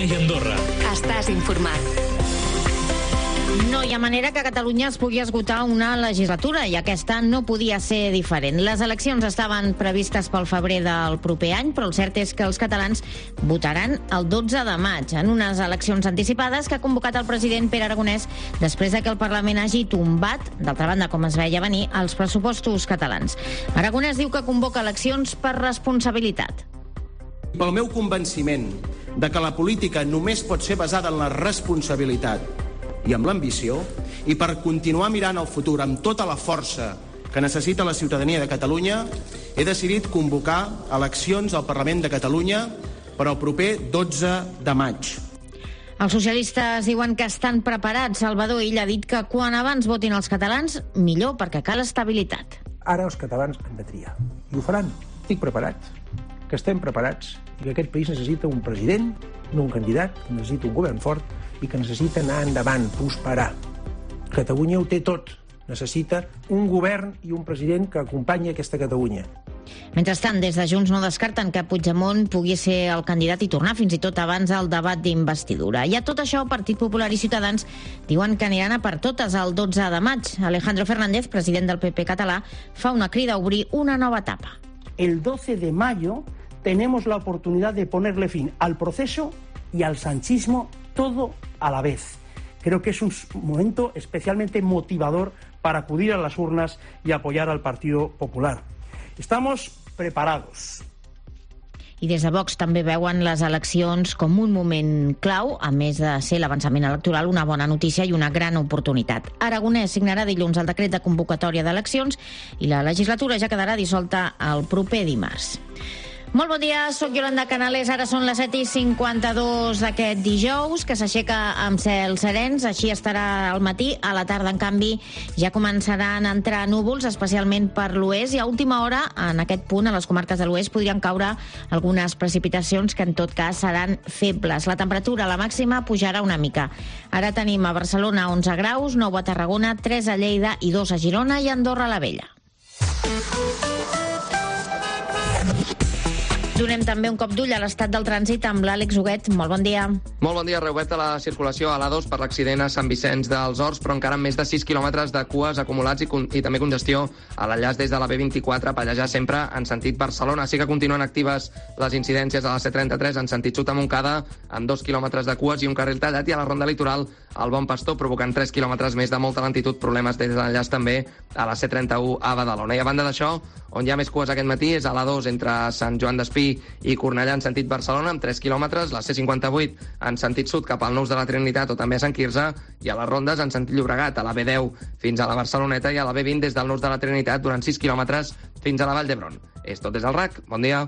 Catalunya i Andorra. Estàs informat. No hi ha manera que a Catalunya es pugui esgotar una legislatura i aquesta no podia ser diferent. Les eleccions estaven previstes pel febrer del proper any, però el cert és que els catalans votaran el 12 de maig en unes eleccions anticipades que ha convocat el president Pere Aragonès després de que el Parlament hagi tombat, d'altra banda com es veia venir, els pressupostos catalans. Aragonès diu que convoca eleccions per responsabilitat. Pel meu convenciment de que la política només pot ser basada en la responsabilitat i amb l'ambició, i per continuar mirant al futur amb tota la força que necessita la ciutadania de Catalunya, he decidit convocar eleccions al Parlament de Catalunya per al proper 12 de maig. Els socialistes diuen que estan preparats. Salvador Illa ha dit que quan abans votin els catalans, millor, perquè cal estabilitat. Ara els catalans han de triar. I ho faran. Estic preparat. Que estem preparats i que aquest país necessita un president, no un candidat, que necessita un govern fort i que necessita anar endavant, prosperar. Catalunya ho té tot. Necessita un govern i un president que acompanyi aquesta Catalunya. Mentrestant, des de Junts no descarten que Puigdemont pugui ser el candidat i tornar fins i tot abans al debat d'investidura. I a tot això, Partit Popular i Ciutadans diuen que aniran a per totes el 12 de maig. Alejandro Fernández, president del PP català, fa una crida a obrir una nova etapa. El 12 de mayo tenemos la oportunidad de ponerle fin al proceso y al sanchismo todo a la vez. Creo que es un momento especialmente motivador para acudir a las urnas y apoyar al Partido Popular. Estamos preparados. I des de Vox també veuen les eleccions com un moment clau, a més de ser l'avançament electoral una bona notícia i una gran oportunitat. Aragonès signarà dilluns el decret de convocatòria d'eleccions i la legislatura ja quedarà dissolta el proper dimarts. Molt bon dia, soc Yolanda Canales. Ara són les 7:52 d'aquest dijous, que s'aixeca amb cels serens. Així estarà al matí. A la tarda, en canvi, ja començaran a entrar núvols, especialment per l'oest, i a última hora, en aquest punt, a les comarques de l'oest, podrien caure algunes precipitacions que, en tot cas, seran febles. La temperatura, la màxima, pujarà una mica. Ara tenim a Barcelona 11 graus, 9 a Tarragona, 3 a Lleida i 2 a Girona i Andorra la Vella. Donem també un cop d'ull a l'estat del trànsit amb l'Àlex Huguet. Molt bon dia. Molt bon dia. Reoberta la circulació a l'A2 per l'accident a Sant Vicenç dels Horts, però encara amb més de 6 quilòmetres de cues acumulats i també congestió a l'enllaç des de la B24 a Pallejà, sempre en sentit Barcelona. Sí que continuen actives les incidències a la C33 en sentit sud a Montcada, amb 2 quilòmetres de cues i un carril tallat, i a la ronda litoral al Bon Pastor, provocant 3 quilòmetres més de molta lentitud, problemes des de l'enllaç també a la C31 a Badalona. I a banda d'això, on hi ha més cues aquest matí és a l'A2 entre Sant Joan d'Espí i Cornellà en sentit Barcelona, amb 3 quilòmetres, la C58 en sentit sud cap al Nous de la Trinitat o també a Sant Quirze, i a les rondes en sentit Llobregat, a la B10 fins a la Barceloneta i a la B20 des del Nous de la Trinitat durant 6 quilòmetres fins a la Vall d'Hebron. És tot des del RAC. Bon dia.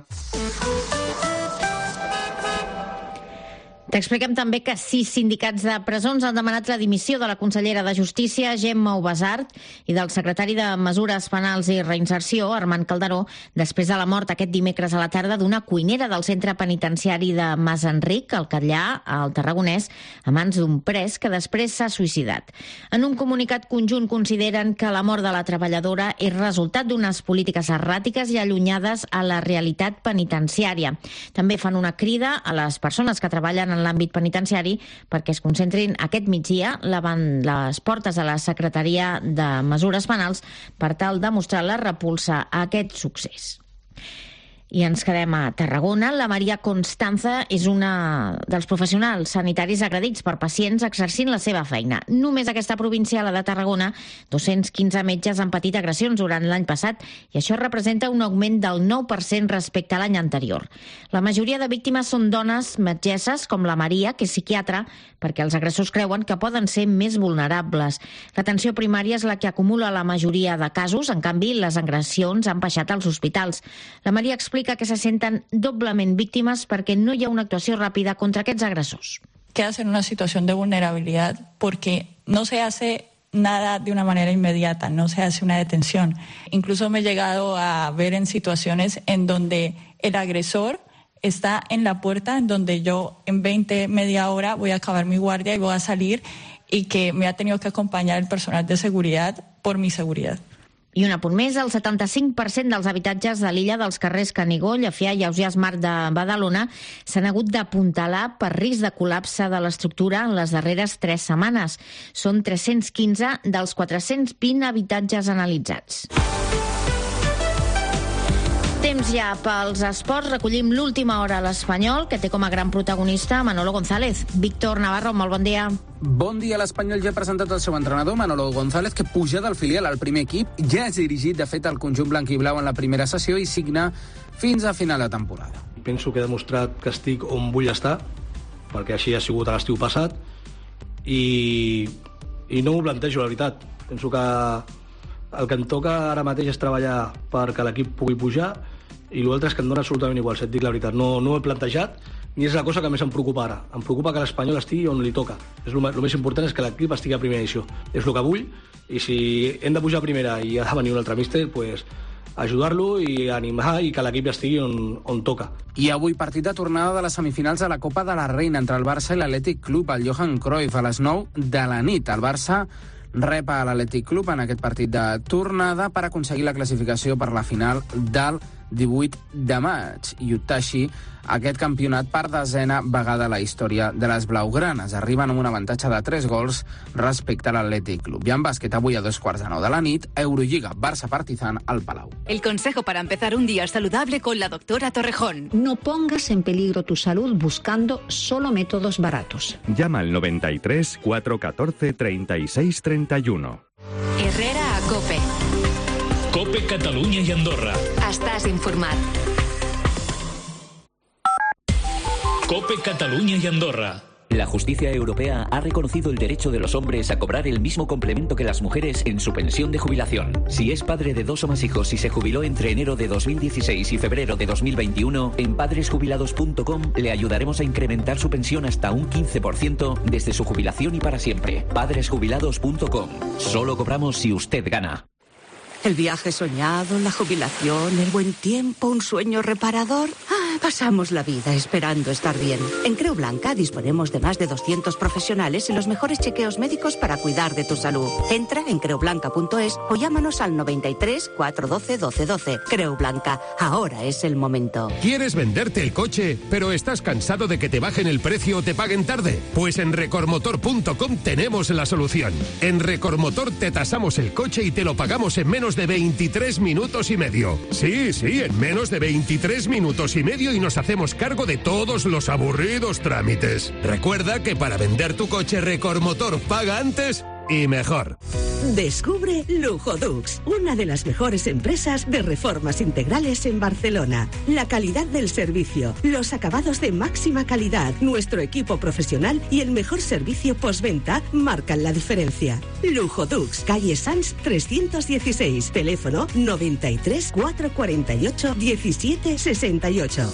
T'expliquem també que 6 sindicats de presons han demanat la dimissió de la consellera de Justícia, Gemma Ubasart, i del secretari de Mesures Penals i Reinserció, Armand Calderó, després de la mort aquest dimecres a la tarda d'una cuinera del centre penitenciari de Mas Enric, al Catllà, al Tarragonès, a mans d'un pres que després s'ha suïcidat. En un comunicat conjunt consideren que la mort de la treballadora és resultat d'unes polítiques erràtiques i allunyades a la realitat penitenciària. També fan una crida a les persones que treballen en l'àmbit penitenciari perquè es concentrin aquest migdia davant les portes de la Secretaria de Mesures Penals per tal de mostrar la repulsa a aquest succés. I ens quedem a Tarragona. La Maria Constanza és una dels professionals sanitaris agredits per pacients exercint la seva feina. Només aquesta província, la de Tarragona, 215 metges han patit agressions durant l'any passat i això representa un augment del 9% respecte a l'any anterior. La majoria de víctimes són dones metgesses, com la Maria, que és psiquiatra, perquè els agressors creuen que poden ser més vulnerables. L'atenció primària és la que acumula la majoria de casos, en canvi, les agressions han baixat als hospitals. La Maria explica que se senten doblement víctimes perquè no hi ha una actuació ràpida contra aquests agressors. Quedas en una situación de vulnerabilidad porque no se hace nada de una manera inmediata, no se hace una detención. Incluso me he llegado a ver en situaciones en donde el agresor está en la puerta, en donde yo en media hora voy a acabar mi guardia y voy a salir, y que me ha tenido que acompañar el personal de seguridad por mi seguridad. I un apunt més, el 75% dels habitatges de l'illa dels carrers Canigó, Llefià i Ausiàs Marc de Badalona s'han hagut d'apuntalar per risc de col·lapse de l'estructura en les darreres 3 setmanes. Són 315 dels 420 habitatges analitzats. Temps ja pels esports. Recollim l'última hora a l'Espanyol, que té com a gran protagonista Manolo González. Víctor Navarro, molt bon dia. Bon dia. L'Espanyol ja ha presentat el seu entrenador, Manolo González, que puja del filial al primer equip. Ja és dirigit, de fet, al conjunt blanc i blau en la primera sessió i signa fins a final de temporada. Penso que he demostrat que estic on vull estar, perquè així ha sigut a l'estiu passat, i no m'ho plantejo, la veritat. Penso que el que em toca ara mateix és treballar perquè l'equip pugui pujar, i l'altre és que em dona absolutament igual, si et dic la veritat. No ho he plantejat, ni és la cosa que més em preocupa ara. Em preocupa que l'Espanyol estigui on li toca. El més important és que l'equip estigui a primera edició. És el que vull, i si hem de pujar a primera i ha de venir un altre míster, pues, ajudar-lo i animar i que l'equip estigui on toca. I avui partit de tornada de les semifinals de la Copa de la Reina entre el Barça i l'Atlètic Club al Johan Cruyff a les 9 de la nit. El Barça rep a l'Atlètic Club en aquest partit de tornada per aconseguir la classificació per la final del 18 de maig i optar així aquest campionat per 10a vegada a la història de les blaugranes. Arriben amb un avantatge de 3 gols respecte a l'Atlètic Club. I en bàsquet, avui a 9:15 de la nit, Eurolliga Barça-Partizan al Palau. El consejo para empezar un día saludable con la doctora Torrejón. No pongas en peligro tu salud buscando solo métodos baratos. Llama al 93 414 36 31. Herrera a COPE. COPE Catalunya i Andorra. Estàs informat. COPE Catalunya y Andorra. La justicia europea ha reconocido el derecho de los hombres a cobrar el mismo complemento que las mujeres en su pensión de jubilación. Si es padre de 2 o más hijos y se jubiló entre enero de 2016 y febrero de 2021, en padresjubilados.com le ayudaremos a incrementar su pensión hasta un 15% desde su jubilación y para siempre. Padresjubilados.com. Solo cobramos si usted gana. El viaje soñado, la jubilación, el buen tiempo, un sueño reparador. Pasamos la vida esperando estar bien. En Creu Blanca disponemos de más de 200 profesionales y los mejores chequeos médicos para cuidar de tu salud. Entra en creublanca.es o llámanos al 93 412 1212. Creu Blanca, ahora es el momento. ¿Quieres venderte el coche, pero estás cansado de que te bajen el precio o te paguen tarde? Pues en recormotor.com tenemos la solución. En Recormotor te tasamos el coche y te lo pagamos en menos de 23 minutos y medio. Sí, en menos de 23 minutos y medio, y nos hacemos cargo de todos los aburridos trámites. Recuerda que para vender tu coche, Recormotor paga antes y mejor. Descubre Lujodux, una de las mejores empresas de reformas integrales en Barcelona. La calidad del servicio, los acabados de máxima calidad, nuestro equipo profesional y el mejor servicio postventa marcan la diferencia. Lujodux, calle Sans 316, teléfono 93 448 17 68.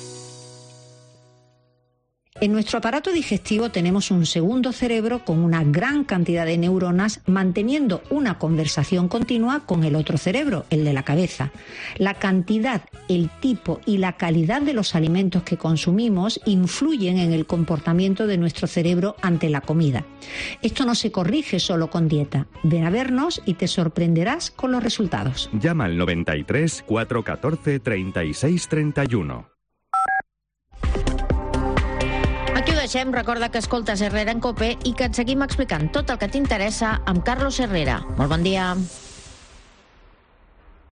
En nuestro aparato digestivo tenemos un segundo cerebro con una gran cantidad de neuronas manteniendo una conversación continua con el otro cerebro, el de la cabeza. La cantidad, el tipo y la calidad de los alimentos que consumimos influyen en el comportamiento de nuestro cerebro ante la comida. Esto no se corrige solo con dieta. Ven a vernos y te sorprenderás con los resultados. Llama al 93 414 36 31. Aquí ho deixem. Recorda que escoltes Herrera en COPE i que et seguim explicant tot el que t'interessa amb Carlos Herrera. Molt bon dia.